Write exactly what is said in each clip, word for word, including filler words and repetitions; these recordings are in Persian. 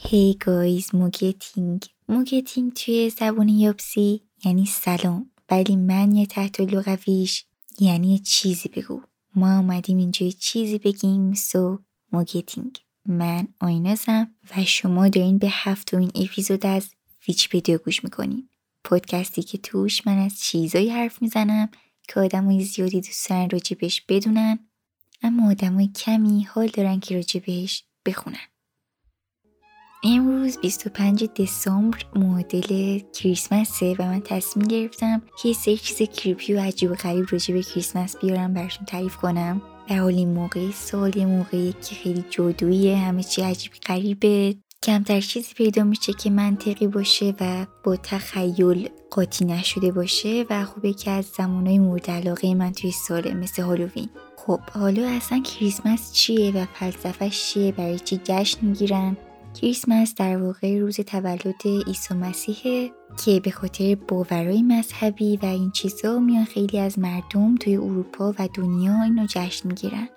Hey guys, موگتینگ موگتینگ توی زبان یابسی یعنی سلام، ولی معنی تحت لغویش یعنی چیزی بگو. ما اومدیم اینجا چیزی بگیم، سو موگتینگ. من آینازم و شما دارین به هفتمین اپیزود از ویکی‌پدیا گوش میکنین، پادکستی که توش من از چیزایی حرف میزنم که آدمای زیادی دوست دارن راجبش بدونن، اما آدمای کمی حال دارن که راجبش بخونن. امروز بیست و پنجم دسامبر معادل کریسمسه و من تصمیم گرفتم که یه سری چیز کریپی و عجیب و غریب راجع به کریسمس بیارم براشون تعریف کنم. در حال این موقع سال، یه موقعی که خیلی جادوییه، همه چی عجیب غریبه، کمتر چیزی پیدا میشه که منطقی باشه و با تخیل قاطی نشده باشه و خوبه که از زمانهای مورد علاقه من توی ساله، مثل هالووین. خب حالا اصلا کریسمس چیه و فلسفه‌اش چیه؟ برای چی جشن میگیرن؟ کریسمس در واقع روز تولد عیسی مسیحه که به خاطر باورهای مذهبی و این چیزا میان خیلی از مردم توی اروپا و دنیا اینو جشن میگیرن.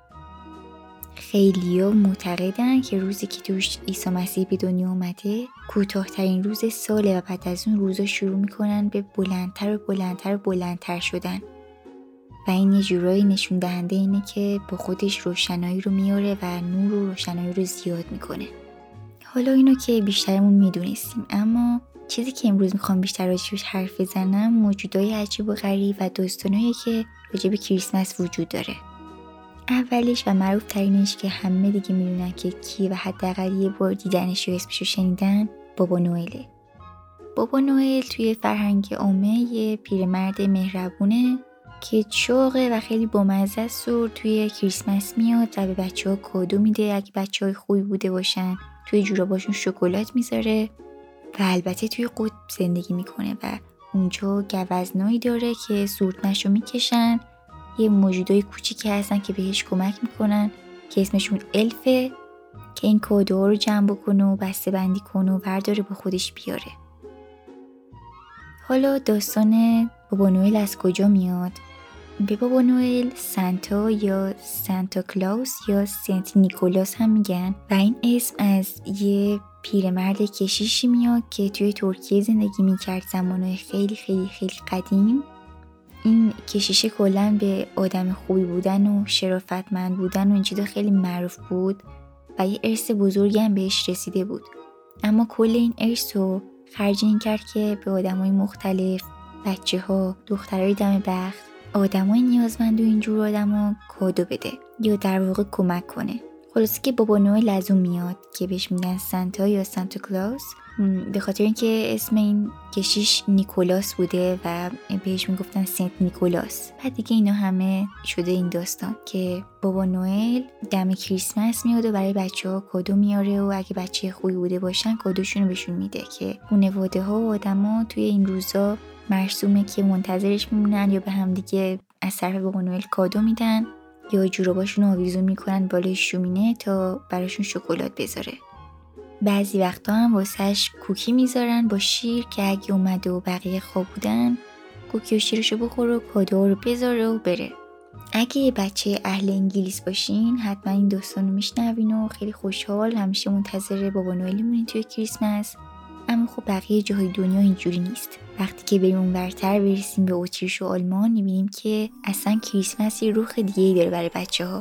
خیلیا معتقدن که روزی که توش عیسی مسیح به دنیا اومده کوتاه‌ترین روز ساله و بعد از اون روزا شروع میکنن به بلندتر و بلندتر و بلندتر شدن و این یه جورایی نشون دهنده اینه که با خودش روشنایی رو میاره و نور و روشنایی رو زیاد میکنه. حالا اینو که بیشترمون میدونستیم، اما چیزی که امروز میخوام بیشتر راجبش حرف بزنم موجودای عجیب و غریب و داستانایی که راجب کریسمس وجود داره. اولش و معروف ترینش که همه دیگه میدونن که کی و حداقل یه بار دیدنش و اسمشو شنیدن، بابا نوئله. بابا نوئل توی فرهنگ عامه یه پیرمرد مهربونه که چاقه و خیلی بامزه است و توی کریسمس میاد و به بچه‌ها کادو میده اگه بچه‌های خوبی بوده باشن. توی جوراباشون شکلات میذاره و البته توی قطب زندگی میکنه و اونجا گوزنایی داره که سورتمشو میکشن. یه موجودای کوچیکی هستن که بهش کمک میکنن که اسمشون الفه که این کادوها رو جمع بکنه و بسته بندی کنه و برداره با خودش بیاره. حالا داستان بابا نوئل از کجا میاد؟ به بابا نوئل سانتا یا سانتا کلاوس یا سنت نیکولاس هم میگن و این اسم از یه پیرمرد کشیشی میاد که توی ترکیه زندگی میکرد زمانهای خیلی خیلی خیلی قدیم. این کشیشه کلاً به آدم خوبی بودن و شرافتمند بودن و این چیزا خیلی معروف بود و یه ارث بزرگی هم بهش رسیده بود، اما کل این ارث رو خرج این کرد که به آدمای مختلف، بچه ها، دخترای دم بخت، آدمای نیازمند و اینجور آدما کادو بده یا در واقع کمک کنه. خلاصه که بابا نوئل از اون میاد که بهش میگن سانتا یا سانتا کلاوس، به خاطر اینکه اسم این کشیش نیکولاس بوده و بهش میگفتن سنت نیکولاس. بعد دیگه اینا همه شده این داستان که بابا نوئل دم کریسمس میاد و برای بچه‌ها کادو میاره و اگه بچه خوبی بوده باشن کادوشون رو بهشون میده که خانواده ها و آدما توی این روزا مرسومه که منتظرش میمونن یا به هم دیگه از طرف بابا نوئل کادو میدن یا جوراباشون رو آویزون میکنن بالای شومینه تا براشون شکلات بذاره. بعضی وقتا هم واسهش کوکی میذارن با شیر که اگه اومده و بقیه خواب بودن کوکی و شیرشو بخوره و کادوها رو بذاره و بره. اگه یه بچه اهل انگلیس باشین حتما این داستان رو میشنوین و خیلی خوشحال همیشه منتظر بابا نوئل میمونین توی کریسمس. اما خب بقیه جاهای دنیا اینجوری نیست. وقتی که بریم اونورتر برسیم به اتریش و آلمان میبینیم که اصلا کریسمس یه روح دیگه‌ای داره برای بچه‌ها.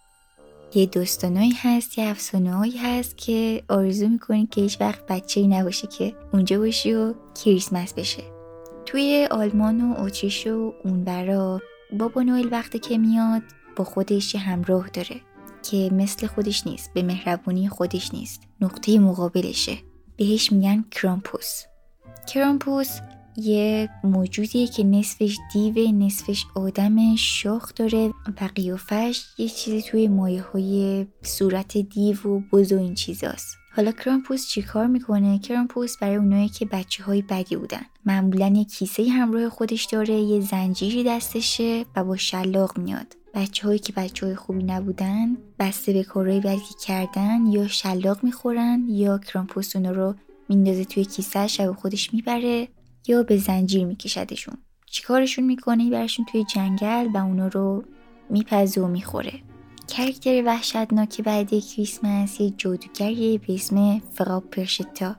یه داستانایی هست، یه افسانه‌هایی هست که آرزو میکنی که هیچ وقت بچه‌ای نباشه که اونجا باشی و کریسمس بشه. توی آلمان و اتریش و اونورا بابا نوئل وقتی که میاد با خودش یه همراه داره که مثل خودش نیست، به مهربونی خودش نیست، نقطه مقابلشه. بهش میگن کرامپوس. کرامپوس یه موجودیه که نصفش دیوه نصفش آدم، شاخ داره و قیافش یه چیزی توی مایه های صورت دیو و بز و این چیزاست. حالا کرامپوس چی کار میکنه؟ کرامپوس برای اونایی که بچه های بدی بودن معمولا یه کیسه همراه خودش داره، یه زنجیری دستشه و با شلاق میاد. بچه هایی که بچه های خوبی نبودن بسته به کارهای بدی کردن یا شلاق میخورن یا کرامپوس اونا رو میندازه توی کیسه‌اش و خودش میبره یا به زنجیر میکشدشون. چیکارشون میکنه؟ برشون توی جنگل و اونا رو میپزه و میخوره. کاراکتر وحشتناک بعد کریسمس یه جادوگریه به اسم فرا پرشتا.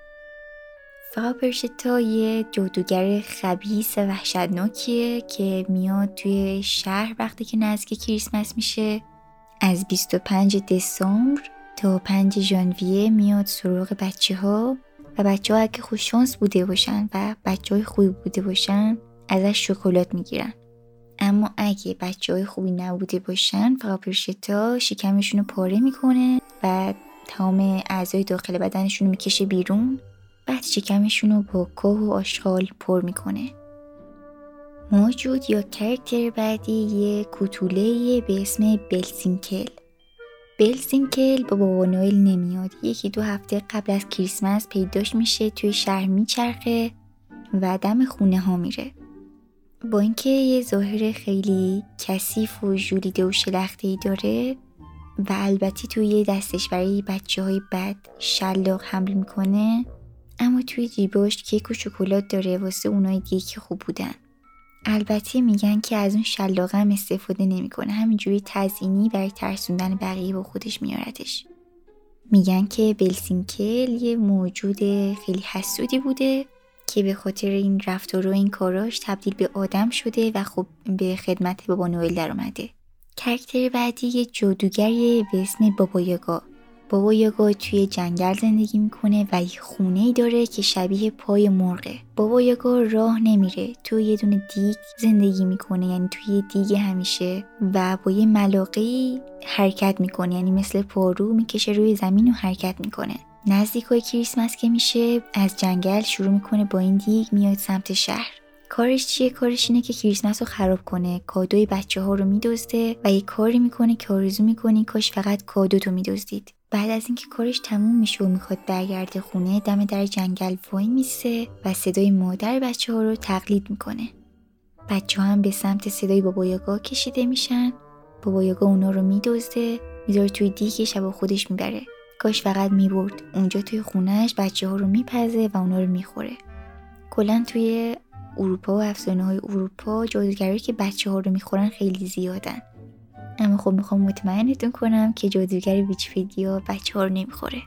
فرا پرشتا یه جادوگر خبیث و وحشتناکیه که میاد توی شهر وقتی که نزدیک کریسمس میشه. از بیست و پنج دسامبر تا پنج ژانویه میاد سراغ بچه ها و بچه ها اگه خوششانس بوده باشن و بچه های خوبی بوده باشن ازش شکلات میگیرن. اما اگه بچه های خوبی نبوده باشن فرا پرشتا شکمشون رو پاره میکنه و تمام اعضای داخل بدنشون رو میکشه بیرون، بعد شکمشون رو با کوه و آشغال پر میکنه. موجود یا کاراکتر بعدی یه کوتوله‌ایه به اسم بلزینکل. بلزینکل با بابا نوئل نمیاد. یکی دو هفته قبل از کریسمس پیداش میشه، توی شهر میچرخه و دم خونه ها میره. با اینکه یه ظاهر خیلی کثیف و ژولیده و شلخته‌ای داره و البته توی یه دستش برای بچه های بد شلاق حمل میکنه، اما توی جیباش کیک و شکلات داره واسه اونای دیگه که خوب بودن. البته میگن که از اون شلاقه هم استفاده نمیکنه، همینجوری تزیینی برای ترسوندن بقیه با خودش میاردش. میگن که بلزینکل یه موجود خیلی حسودی بوده که به خاطر این رفتار و این کاراش تبدیل به آدم شده و خب به خدمت بابا نوئل در اومده. کاراکتر بعدی یه جادوگریه به اسم بابا یاگا. بابا یاگا توی جنگل زندگی میکنه و یه خونه‌ای داره که شبیه پای مرغه. بابا یاگا راه نمیره، توی یه دونه دیگ زندگی میکنه، یعنی توی یه دیگ همیشه، و با یه ملاقه‌ای حرکت میکنه، یعنی مثل پارو میکشه روی زمین و حرکت میکنه. نزدیکای کریسمس که میشه از جنگل شروع میکنه با این دیگ میاد سمت شهر. کارش چیه؟ کارش اینه که کریسمس رو خراب کنه، کادوی بچه ها رو میدزده و یه کاری میکنه که آرزو میکنی کاش فقط کادو تو میدزدید. بعد از اینکه کارش تموم میشه و میخواد برگرده خونه، دم در جنگل وای میسه و صدای مادر بچه ها رو تقلید میکنه. بچه ها هم به سمت صدای بابا یاگا کشیده میشن. بابا یاگا اونا رو میدزده، میذاره توی دیگش و با خودش میبره. کاش فقط میبرد اونجا توی خونهش بچه ها رو میپزه و اونا رو میخوره. کلا توی اروپا و افسانه های اروپا جادوگرایی که بچه ها رو میخورن خیلی زیادن، اما خب میخوام مطمئنتون کنم که جادوگر ویکی‌پدیا بچه ها رو نمیخوره.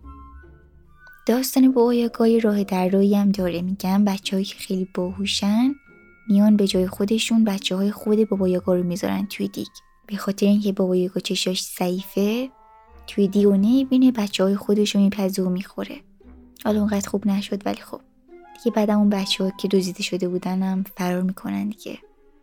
داستان بابا یاگا راه در راهی هم داره. میگن بچه هایی که خیلی باهوشن میان به جای خودشون بچه های خود بابا یاگا رو میذارن توی دیگ. به خاطر اینکه بابا یاگا چشاش ضعیفه توی دیگ و نمیبینه، بچه های خودش رو میپزه و میخوره. حالا اونقدر خوب نشد، ولی خب دیگه بعدم اون بچه ها که دزدیده شده بودن هم فرار میکنن دیگه.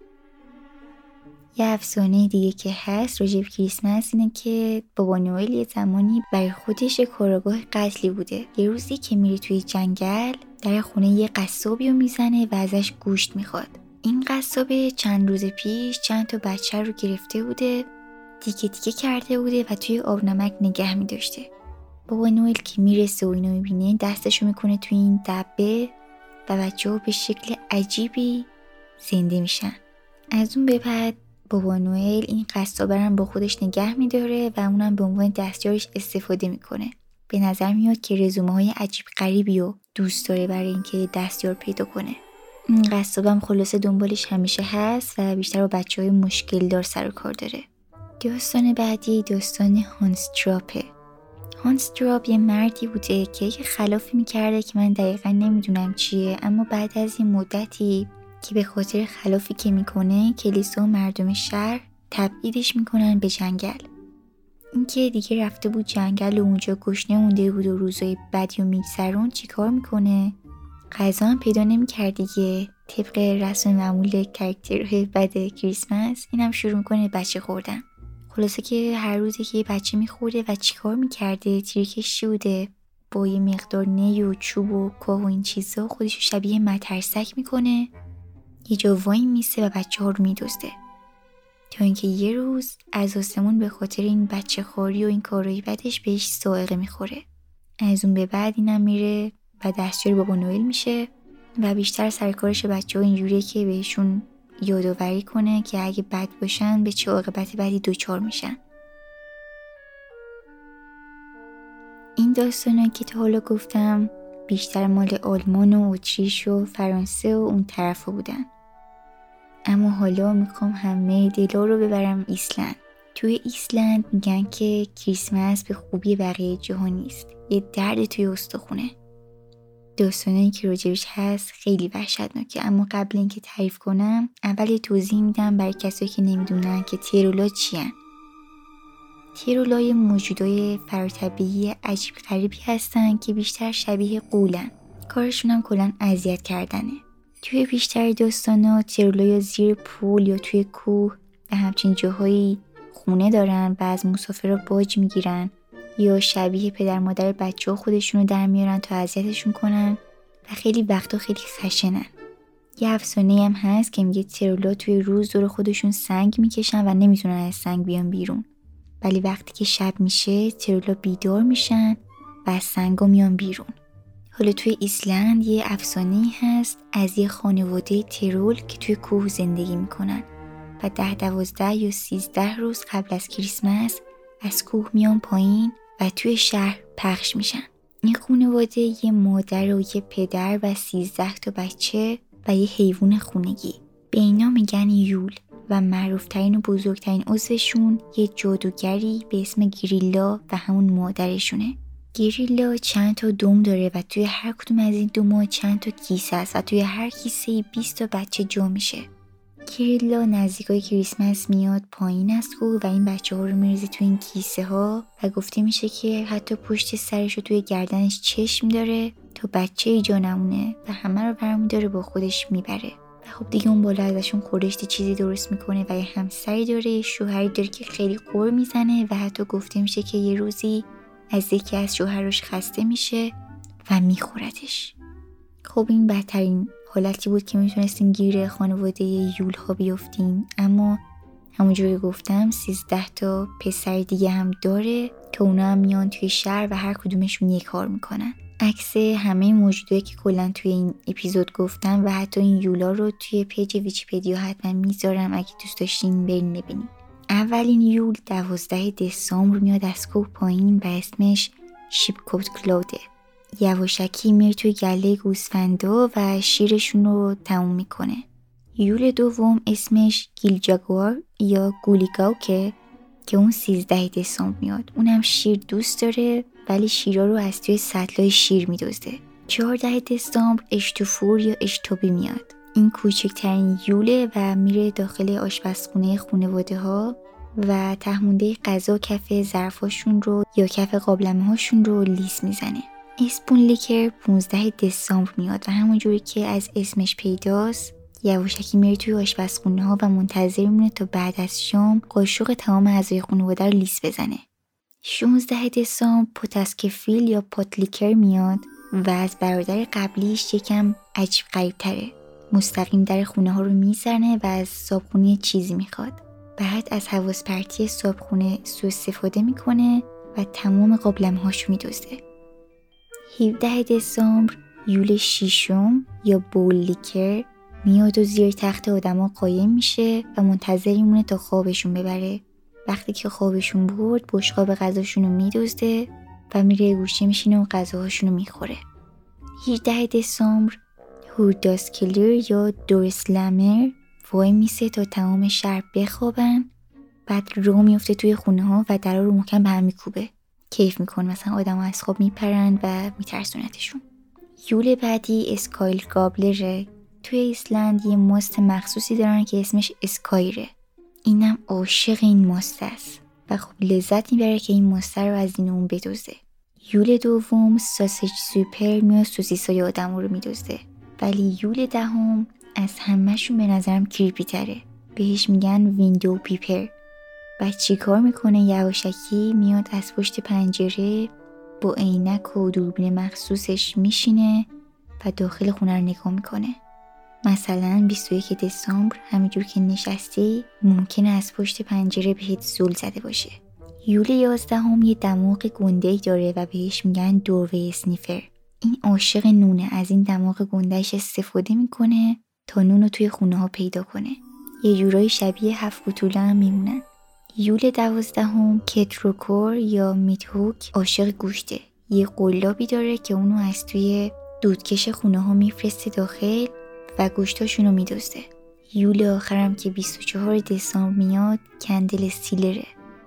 یه افسانه دیگه که هست راجع به کریسمس اینه که بابا نوئل یه زمانی برای خودش کاراگاه قتلی بوده. یه روزی که میره توی جنگل در خونه یه قصابی رو میزنه و ازش گوشت میخواد. این قصاب چند روز پیش چند تا بچه رو گرفته بوده، تیکه تیکه کرده بوده و توی آب نمک نگه میداشته. بابا نوئل که میرسه و اینو میبینه دستشو میکنه توی این دبه و بچه ها به شکل عجیبی زنده میشن. از اون به بعد بابا نوئل این قصابه رو با خودش نگه میداره و اونم به عنوان دستیارش استفاده میکنه. به نظر میاد که رزومه های عجیب غریبی و دوست داره برای اینکه دستیار پیدا کنه. این قصابم خلاصه دنبالش همیشه هست و بیشتر با بچه های مشکل دار سر و کار داره. داستان بعدی داستان هانس تراپه. هانس تراپ یه مردی بوده که یه خلافی میکرده که من دقیقا نمیدونم چیه، اما بعد از این مدتی که به خاطر خلافی که میکنه کلیسا و مردم شهر تبعیدش میکنن به جنگل. این که دیگه رفته بود جنگل و اونجا گشنه مونده بود و روزای بدی و میگذرون، چی کار میکنه؟ غذا هم پیدا نمیکرد دیگه. طبق رسم معمول کاراکترهای بد کریسمس اینم شروع میکنه بچه خوردن. خلاصه که هر روزی که یه بچه میخورده و چیکار میکرده، تریکش چی بوده؟ با یه مقدار نی و چوب و کاه و این چیزا خودشو شبیه مترسک میکنه، یه جا وای میسه و بچه ها رو میدزده. تا اینکه یه روز از آسمون به خاطر این بچه خواری و این کارهای بدش بهش صاعقه میخوره. از اون به بعد اینم میره و دستیار بابا نوئل میشه و بیشتر سرکارش بچه ها اینجوریه که بهشون یادآوری کنه که اگه بد باشن به چه عاقبت بدی دوچار میشن. این داستانایی که تا حالا گفتم بیشتر مال آلمان و اتریش و فرانسه و اون طرفا بودن، اما حالا میخوام همه دلا رو ببرم ایسلند. توی ایسلند میگن که کریسمس به خوبی بقیه جهان نیست، یه درد توی استخونه. داستانایی که راجبش هست خیلی وحشتناکه، اما قبل اینکه تعریف کنم اول یه توضیح میدم برای کسایی که نمیدونن که تیرولا چیان. تیرولا یه موجودای فراتبیعی عجیب غریبی هستن که بیشتر شبیه غولن. کارشون هم کلاً اذیت کردنه. توی بیشتر داستانا تیرولا یا زیر پول یا توی کوه و همچین جاهایی خونه دارن و از مسافرها باج میگیرن یا شبیه پدر مادر بچه ها خودشونو در میارن تا اذیتشون کنن و خیلی وقتا خیلی خشنن. یه افسانه هم هست که میگه تیرولا توی روز دور خودشون سنگ میکشن و نمیتونن از سنگ بیان بیرون، ولی وقتی که شب میشه تیرولا بیدار میشن و از سنگا میان بیرون. حالا توی ایسلند یه افسانه‌ای هست از یه خانواده تیرول که توی کوه زندگی میکنن و ده دوازده یا سیزده روز قبل از کریسمس از کوه میان پایین و توی شهر پخش میشن. این خانواده یه مادر و یه پدر و سیزده تا بچه و یه حیوان خونگی. به اینا میگن یول و معروفترین و بزرگترین عضوشون یه جادوگری به اسم گریلا و همون مادرشونه. گریلا چند تا دم داره و توی هر کدوم از این دم‌ها چند تا کیسه است و توی هر کیسه بیست تا بچه جا میشه. گریلا نزدیکای کریسمس میاد پایین از کوه و این بچه ها رو میریزه توی این کیسه ها و گفته میشه که حتی پشت سرش و توی گردنش چشم داره تا بچه ای جا نمونه و همه رو برمی داره با خودش میبره. و خب دیگه اون بالا ازشون خورشت چیزی درست میکنه و یه همسری داره، شوهری داره که خیلی قر میزنه و حتی گفته میشه که یه روزی از یکی از شوهرش خسته میشه و میخوردش. خب این بدترین حالتی بود که میتونستیم گیر خانواده یول ها بیافتیم، اما همونجوری که گفتم سیزده تا پسر دیگه هم داره که اونا هم میان توی شهر و هر کدومشون یک کار میکنن. عکس همه موجودایی که کلا توی این اپیزود گفتم و حتی این یولا رو توی پیج ویکی‌پدیا حتما میذارم اگه دوست داشتین برین ببینین. اولین یول دوازده دسامبر میاد از کوه پایین و اسمش شیپکوت کلوده. یواشکی میره توی گله گوسفندا و شیرشون رو تموم میکنه. یول دوم اسمش گیلجاگوار یا گولیگاوکه که اون سیزده دسامبر میاد. اونم شیر دوست داره ولی شیرا رو از توی سطلای شیر میدزده. چهارده دسامبر اشتوفور یا اشتوبی میاد. این کوچکترین یوله و میره داخل آشپزخونه خانواده ها و تهمونده غذا کف ظرفاشون رو یا کف قابلمه هاشون رو لیس میزنه. اسپون لیکر پانزده دسامبر میاد و همونجوری که از اسمش پیداست یواشکی میره توی آشپزخونه ها و منتظر میمونه تا بعد از شام قاشق تمام اعضای خانواده رو لیس بزنه. شانزده دسامبر پوتاسکفیل یا پاتلیکر میاد و از برادر قبلیش یکم عجیب غریب تره. مستقیم در خونه ها رو میزنه و از صابخونه چیزی میخواد. بعد از حواس پرتی صابخونه سوء استفاده میکنه و تمام قابلمه هاشو میدزده. هفده دسامبر یول ششم یا بول لیکر میاد و زیر تخت آدما قایم میشه و منتظر میمونه تا خوابشون ببره. وقتی که خوابشون برد بشقاب غذاشون رو میدزده و میره گوشه میشینه و غذاهاشون رو میخوره. هجده دسامبر هورداسکلیر یا دورسلمر وای میسه تا تمام شهر بخوابن، بعد رو میفته توی خونه ها و درا رو محکم به هم میکوبه. کیف میکنه، مثلا آدم ها از خواب میپرن و میترسونتشون. یول بعدی اسکایل گابلره. توی ایسلند یه ماست مخصوصی دارن که اسمش اسکایره. اینم عاشق این ماست است و خب لذت میبره که این ماست رو از این اون بدزده. یول دوم ساسج سوپر میاد سوسیسای آدم رو میدزده. ولی یول دهم از همه‌شون به نظرم کریپی تره. بهش میگن ویندو پیپر. بعد چی کار میکنه؟ یواشکی میاد از پشت پنجره با عینک و دوربین مخصوصش میشینه و داخل خونه رو نگاه میکنه. مثلا بیست و یک دسامبر همینجور که نشستی ممکنه از پشت پنجره بهت زل زده باشه. یول یازدهم یه دماغ گنده‌ای داره و بهش میگن دوروی اسنیفر. این عاشق نونه، از این دماغ گنده‌اش استفاده میکنه تا نون رو توی خونه ها پیدا کنه. یه جورایی شبیه هفت بطوله هم میمونن. یول دوازدهم کتروکور یا میتهوک عاشق گوشته. یه قلابی داره که اونو از توی دودکش خونه ها میفرسته داخل و گوشتاشونو میدزده. یول آخرم که بیست و چهارم دسامبر میاد کندل استیلره.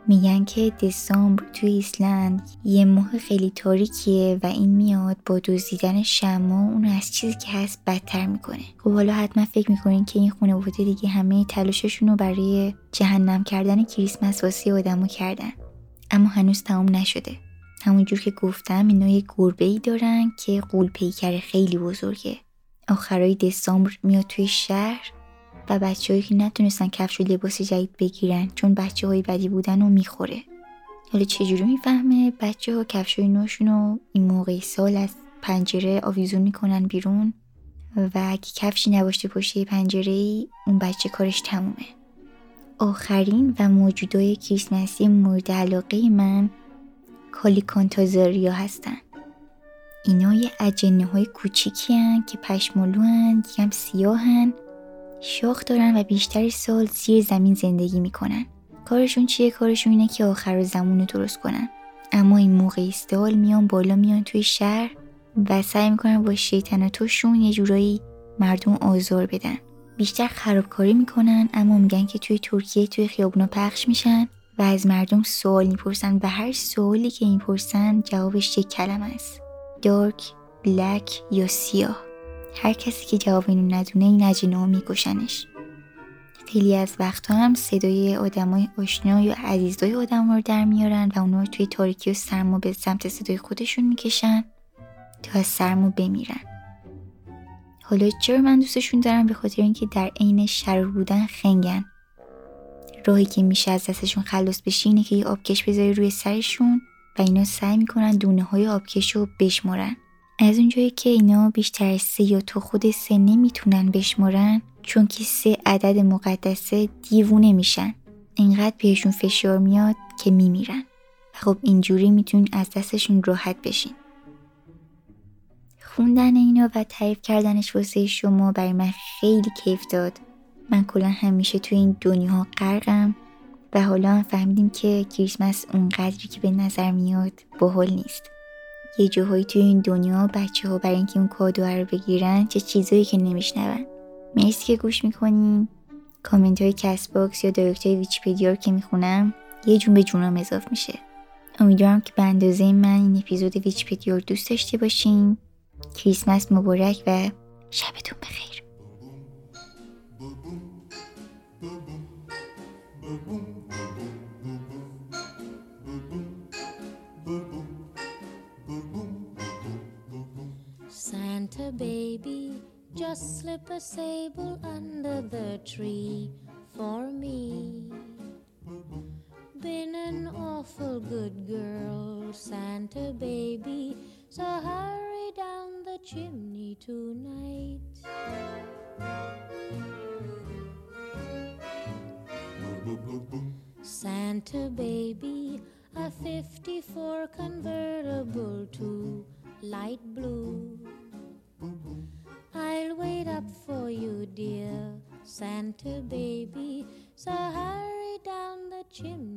میگن که دسامبر توی ایسلند یه ماه خیلی تاریکیه و این میاد با دزدیدن شمع اون از چیزی که هست بدتر میکنه. خب حالا حتما فکر میکنین که این خانواده دیگه همه تلاششون رو برای جهنم کردن کریسمس واسه آدمو کردن، اما هنوز تموم نشده. همونجور که گفتم اینا یه گربه‌ای دارن که غول پیکر خیلی بزرگه. آخرای دسامبر میاد توی شهر و بچه‌هایی که نتونستن کفش و لباس جدید بگیرن چون بچه‌های بدی بودن رو میخوره. حالا چجوری میفهمه؟ بچه‌ها کفشای نوشون رو این موقع سال از پنجره آویزون میکنن بیرون و اگه کفشی نباشته پشت پنجره‌ای اون بچه کارش تمومه. آخرین و موجودای کریسمسی مورد علاقه من کالیکانتازاریا هستن. اینا یه اجنه های کوچیکی هن که پشمالو هن، یکم سیاه هن، شاخ دارن و بیشتر سال زیر زمین زندگی میکنن. کارشون چیه؟ کارشون اینه که آخر زمان رو درست کنن. اما این موقع سال میان بالا، میان توی شهر و سعی میکنن با شیطنتاشون یه جورایی مردم آزار بدن. بیشتر خرابکاری میکنن، اما میگن که توی ترکیه توی خیابونا پخش میشن و از مردم سوال میپرسن و هر سوالی که میپرسن جوابش یک کلمه است: دارک، بلک یا سیاه. هر کسی که جواب اینو ندونه این اجنه‌ها میکشنش. خیلی از وقتها هم صدای آدمای آشنا یا عزیزای آدم رو در میارن و اونا رو توی تاریکی و سرما به سمت صدای خودشون میکشن تا از سرما بمیرن. حالا چرا من دوستشون دارم؟ به خاطر اینکه در عین شرور بودن خنگن. راهی که میشه از دستشون خلاص بشی اینه که یه آبکش بذاری روی سرشون و اینا سعی میکنن دونه های آبکش رو بشمارن. از اونجایی که اینا بیشتر از سه یا تا خود سه نمیتونن بشمارن، چون که سه عدد مقدسه، دیوونه میشن. اینقدر بهشون فشار میاد که میمیرن. خب اینجوری میتونین از دستشون راحت بشین. خوندن اینا و تعریف کردنش واسه شما برای من خیلی کیف داد. من کلا همیشه توی این دنیا غرقم و حالا هم فهمیدیم که کریسمس اونقدری که به نظر میاد باحال نیست. یه جاهایی توی این دنیا بچه ها برای اینکه اون کادو رو بگیرن چه چیزایی که نمیشنون. مرسی که گوش میکنین. کامنت های کست باکس یا دایرکت های ویکی‌پدیا رو که میخونم یه جون به جونم اضافه میشه. امیدوارم که به اندازه من این اپیزود ویکی‌پدیا رو دوست داشته باشین. کریسمس مبارک و شبتون بخیر. Santa baby, just slip a sable under the tree for me. Been an awful good girl, Santa baby, so hurry down the chimney tonight. Santa baby, a fifty-four convertible to light blue. I'll wait up for you, dear Santa baby, so hurry down the chimney.